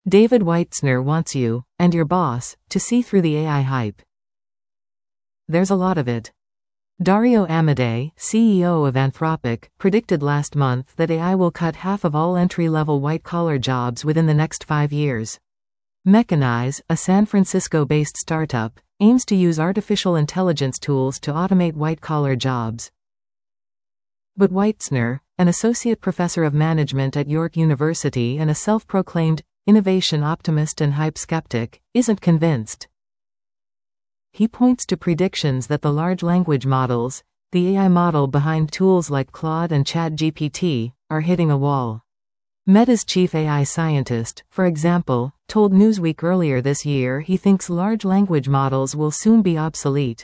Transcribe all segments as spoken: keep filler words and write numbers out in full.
David Weitzner wants you, and your boss, to see through the A I hype. There's a lot of it. Dario Amodei, C E O of Anthropic, predicted last month that A I will cut half of all entry-level white-collar jobs within the next five years. Mechanize, a San Francisco-based startup, aims to use artificial intelligence tools to automate white-collar jobs. But Weitzner, an associate professor of management at York University and a self-proclaimed innovation optimist and hype skeptic, isn't convinced. He points to predictions that the large language models, the A I model behind tools like Claude and ChatGPT, are hitting a wall. Meta's chief A I scientist, for example, told Newsweek earlier this year he thinks large language models will soon be obsolete.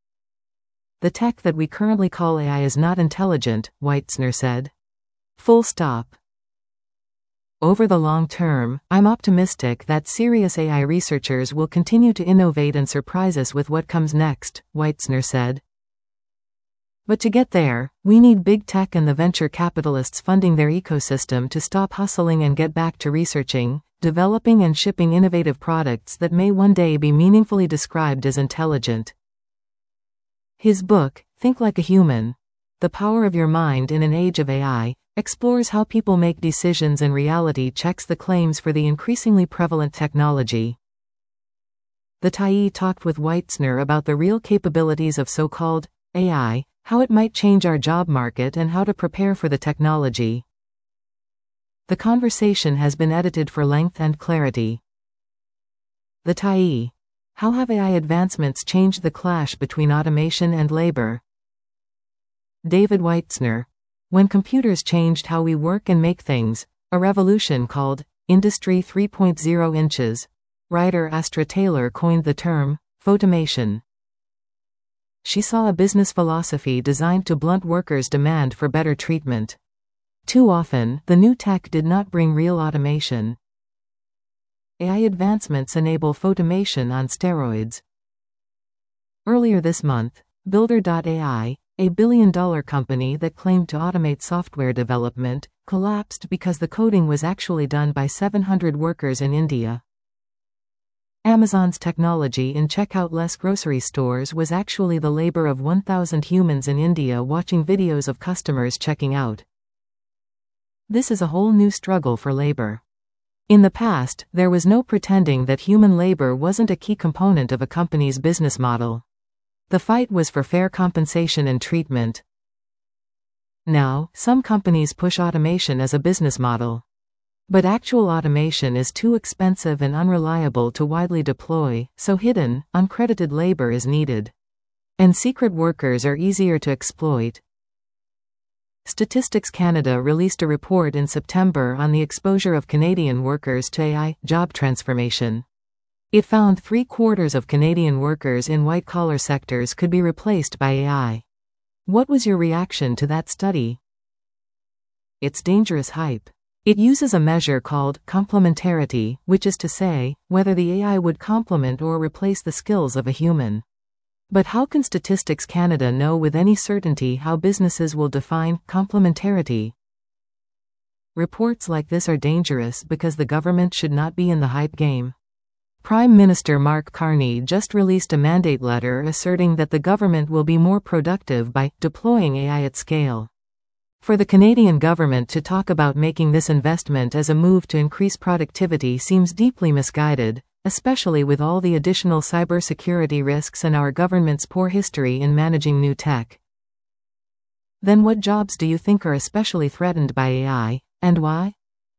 The tech that we currently call A I is not intelligent, Weitzner said. Full stop. Over the long term, I'm optimistic that serious A I researchers will continue to innovate and surprise us with what comes next, Weitzner said. But to get there, we need big tech and the venture capitalists funding their ecosystem to stop hustling and get back to researching, developing and shipping innovative products that may one day be meaningfully described as intelligent. His book, Think Like a Human: The Power of Your Mind in an Age of A I, explores how people make decisions and reality checks the claims for the increasingly prevalent technology. The Tyee talked with Weitzner about the real capabilities of so-called A I, how it might change our job market and how to prepare for the technology. The conversation has been edited for length and clarity. The Tyee: How have A I advancements changed the clash between automation and labor? David Weitzner: When computers changed how we work and make things, a revolution called Industry three point oh inches. Writer Astra Taylor coined the term photomation. She saw a business philosophy designed to blunt workers' demand for better treatment. Too often, the new tech did not bring real automation. A I advancements enable photomation on steroids. Earlier this month, Builder dot A I, a billion-dollar company that claimed to automate software development, collapsed because the coding was actually done by seven hundred workers in India. Amazon's technology in checkout-less grocery stores was actually the labor of one thousand humans in India watching videos of customers checking out. This is a whole new struggle for labor. In the past, there was no pretending that human labor wasn't a key component of a company's business model. The fight was for fair compensation and treatment. Now, some companies push automation as a business model. But actual automation is too expensive and unreliable to widely deploy, so hidden, uncredited labor is needed. And secret workers are easier to exploit. Statistics Canada released a report in September on the exposure of Canadian workers to A I job transformation. It found three-quarters of Canadian workers in white-collar sectors could be replaced by A I. What was your reaction to that study? It's dangerous hype. It uses a measure called complementarity, which is to say, whether the A I would complement or replace the skills of a human. But how can Statistics Canada know with any certainty how businesses will define complementarity? Reports like this are dangerous because the government should not be in the hype game. Prime Minister Mark Carney just released a mandate letter asserting that the government will be more productive by deploying A I at scale. For the Canadian government to talk about making this investment as a move to increase productivity seems deeply misguided, especially with all the additional cybersecurity risks and our government's poor history in managing new tech. Then what jobs do you think are especially threatened by A I, and why?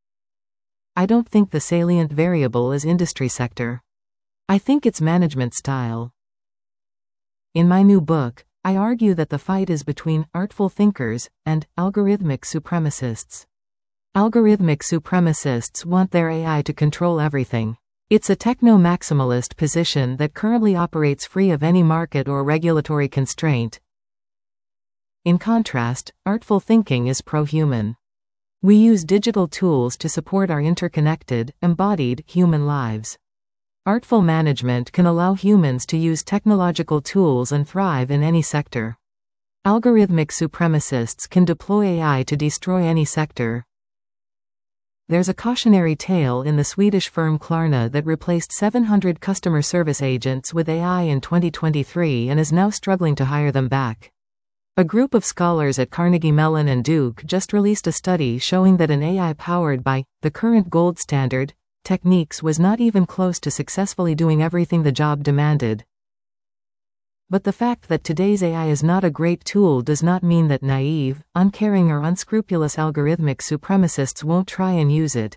I don't think the salient variable is industry sector. I think it's management style. In my new book, I argue that the fight is between artful thinkers and algorithmic supremacists. Algorithmic supremacists want their A I to control everything. It's a techno-maximalist position that currently operates free of any market or regulatory constraint. In contrast, artful thinking is pro-human. We use digital tools to support our interconnected, embodied human lives. Artful management can allow humans to use technological tools and thrive in any sector. Algorithmic supremacists can deploy A I to destroy any sector. There's a cautionary tale in the Swedish firm Klarna that replaced seven hundred customer service agents with A I in twenty twenty-three and is now struggling to hire them back. A group of scholars at Carnegie Mellon and Duke just released a study showing that an A I powered by the current gold standard techniques was not even close to successfully doing everything the job demanded. But the fact that today's A I is not a great tool does not mean that naive, uncaring or unscrupulous algorithmic supremacists won't try and use it.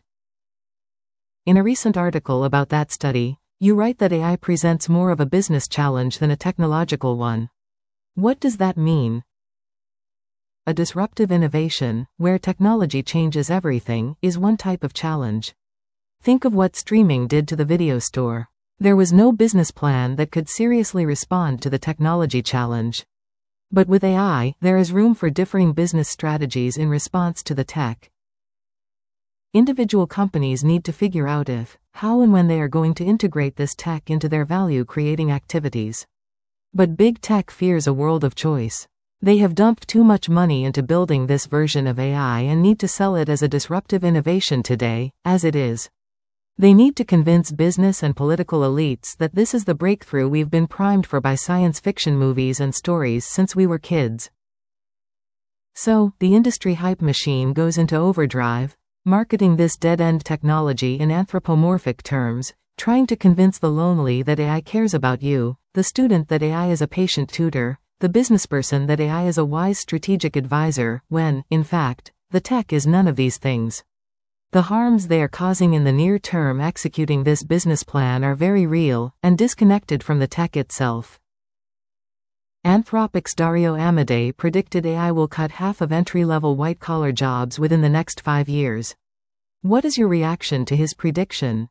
In a recent article about that study, you write that A I presents more of a business challenge than a technological one. What does that mean? A disruptive innovation, where technology changes everything, is one type of challenge. Think of what streaming did to the video store. There was no business plan that could seriously respond to the technology challenge. But with A I, there is room for differing business strategies in response to the tech. Individual companies need to figure out if, how and when they are going to integrate this tech into their value-creating activities. But big tech fears a world of choice. They have dumped too much money into building this version of A I and need to sell it as a disruptive innovation today, as it is. They need to convince business and political elites that this is the breakthrough we've been primed for by science fiction movies and stories since we were kids. So, the industry hype machine goes into overdrive, marketing this dead-end technology in anthropomorphic terms, trying to convince the lonely that A I cares about you, the student that A I is a patient tutor, the businessperson that A I is a wise strategic advisor, when, in fact, the tech is none of these things. The harms they are causing in the near term executing this business plan are very real, and disconnected from the tech itself. Anthropic's Dario Amodei predicted A I will cut half of entry-level white-collar jobs within the next five years. What is your reaction to his prediction?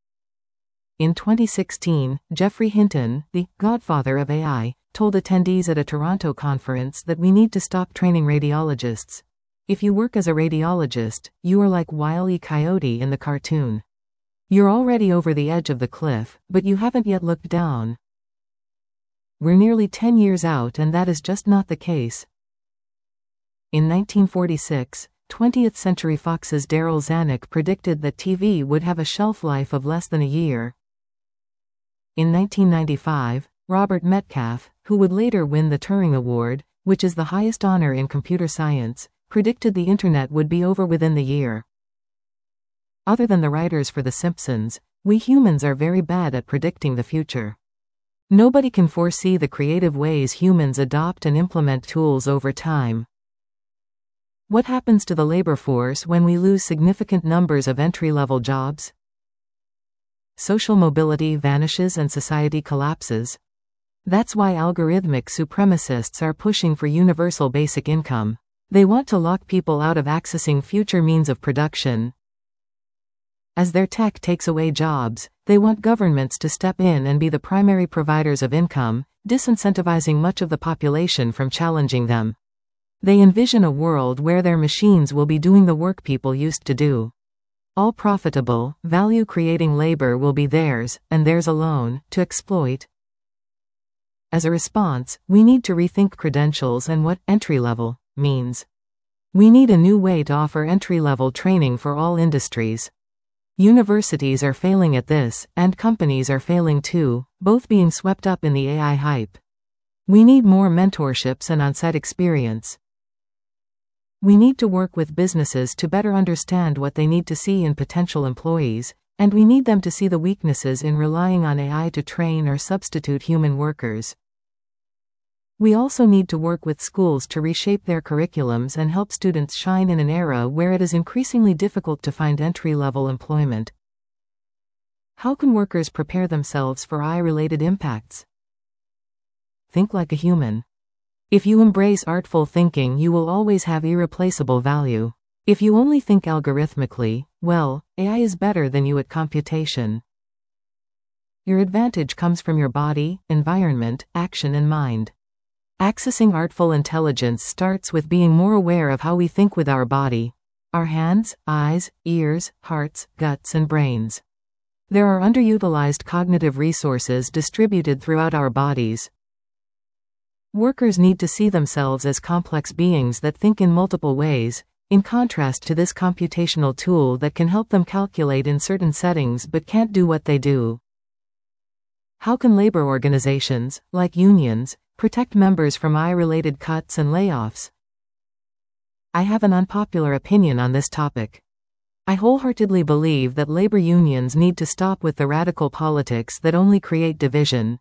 In twenty sixteen, Geoffrey Hinton, the godfather of A I, told attendees at a Toronto conference that we need to stop training radiologists. If you work as a radiologist, you are like Wile E. Coyote in the cartoon. You're already over the edge of the cliff, but you haven't yet looked down. We're nearly ten years out and that is just not the case. In nineteen forty-six, twentieth Century Fox's Darryl Zanuck predicted that T V would have a shelf life of less than a year. In nineteen ninety-five, Robert Metcalfe, who would later win the Turing Award, which is the highest honor in computer science, predicted the internet would be over within the year. Other than the writers for The Simpsons, we humans are very bad at predicting the future. Nobody can foresee the creative ways humans adopt and implement tools over time. What happens to the labor force when we lose significant numbers of entry-level jobs? Social mobility vanishes and society collapses. That's why algorithmic supremacists are pushing for universal basic income. They want to lock people out of accessing future means of production. As their tech takes away jobs, they want governments to step in and be the primary providers of income, disincentivizing much of the population from challenging them. They envision a world where their machines will be doing the work people used to do. All profitable, value-creating labor will be theirs, and theirs alone, to exploit. As a response, we need to rethink credentials and what entry-level means. We need a new way to offer entry-level training for all industries. Universities are failing at this, and companies are failing too, both being swept up in the A I hype. We need more mentorships and on-site experience. We need to work with businesses to better understand what they need to see in potential employees, and we need them to see the weaknesses in relying on A I to train or substitute human workers. We also need to work with schools to reshape their curriculums and help students shine in an era where it is increasingly difficult to find entry-level employment. How can workers prepare themselves for A I-related impacts? Think like a human. If you embrace artful thinking, you will always have irreplaceable value. If you only think algorithmically, well, A I is better than you at computation. Your advantage comes from your body, environment, action and mind. Accessing artful intelligence starts with being more aware of how we think with our body, our hands, eyes, ears, hearts, guts, and brains. There are underutilized cognitive resources distributed throughout our bodies. Workers need to see themselves as complex beings that think in multiple ways, in contrast to this computational tool that can help them calculate in certain settings but can't do what they do. How can labor organizations, like unions, protect members from A I-related cuts and layoffs? I have an unpopular opinion on this topic. I wholeheartedly believe that labor unions need to stop with the radical politics that only create division.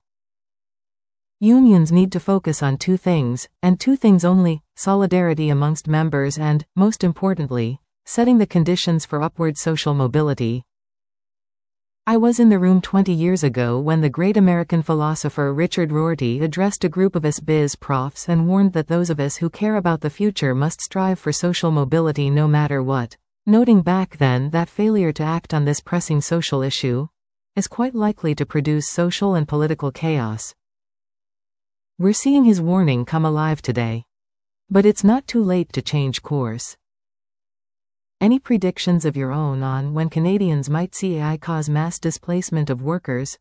Unions need to focus on two things, and two things only: solidarity amongst members and, most importantly, setting the conditions for upward social mobility. I was in the room twenty years ago when the great American philosopher Richard Rorty addressed a group of us biz profs and warned that those of us who care about the future must strive for social mobility no matter what, noting back then that failure to act on this pressing social issue is quite likely to produce social and political chaos. We're seeing his warning come alive today. But it's not too late to change course. Any predictions of your own on when Canadians might see A I cause mass displacement of workers?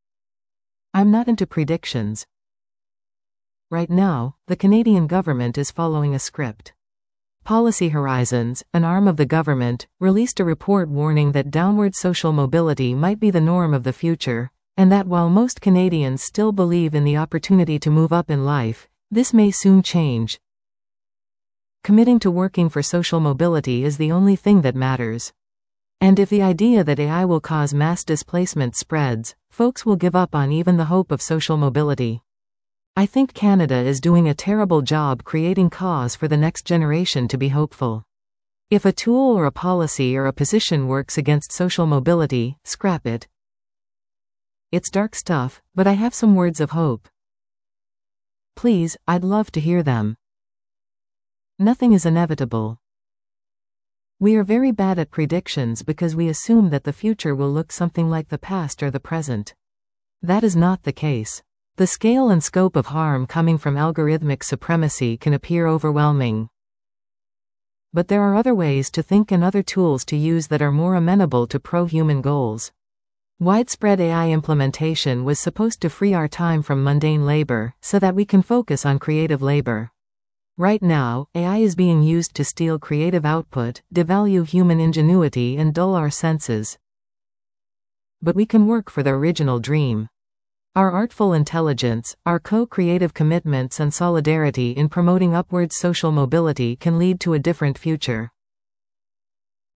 I'm not into predictions. Right now, the Canadian government is following a script. Policy Horizons, an arm of the government, released a report warning that downward social mobility might be the norm of the future, and that while most Canadians still believe in the opportunity to move up in life, this may soon change. Committing to working for social mobility is the only thing that matters. And if the idea that A I will cause mass displacement spreads, folks will give up on even the hope of social mobility. I think Canada is doing a terrible job creating cause for the next generation to be hopeful. If a tool or a policy or a position works against social mobility, scrap it. It's dark stuff, but I have some words of hope. Please, I'd love to hear them. Nothing is inevitable. We are very bad at predictions because we assume that the future will look something like the past or the present. That is not the case. The scale and scope of harm coming from algorithmic supremacy can appear overwhelming. But there are other ways to think and other tools to use that are more amenable to pro-human goals. Widespread A I implementation was supposed to free our time from mundane labor, so that we can focus on creative labor. Right now, A I is being used to steal creative output, devalue human ingenuity and dull our senses. But we can work for the original dream. Our artful intelligence, our co-creative commitments and solidarity in promoting upward social mobility can lead to a different future.